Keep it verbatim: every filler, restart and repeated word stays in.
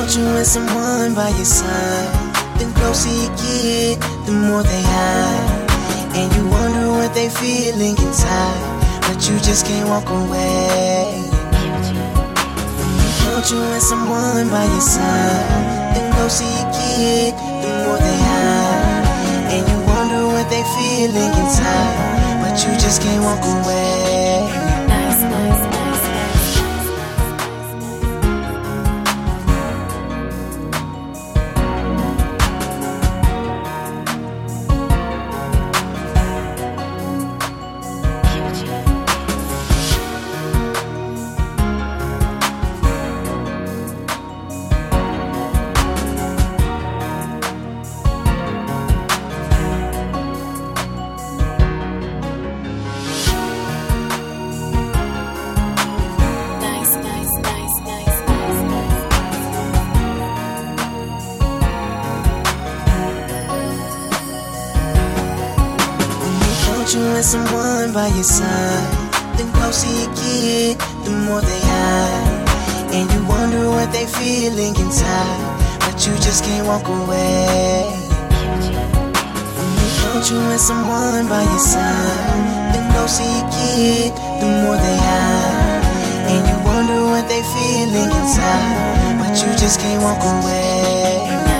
want you and someone by your side. The closer you get, the more they hide. And you wonder what they feeling inside, but you just can't walk away. Want you and someone by your side. The closer you get, the more they hide. And you wonder what they feeling inside, but you just can't walk away. Nice, nice, nice, nice. You and someone by your side. The closer you get, the more they hide. And you wonder what they feeling inside, but you just can't walk away. Want you and someone by your side. The closer you get, the more they hide. And you wonder what they feeling inside, but you just can't walk away.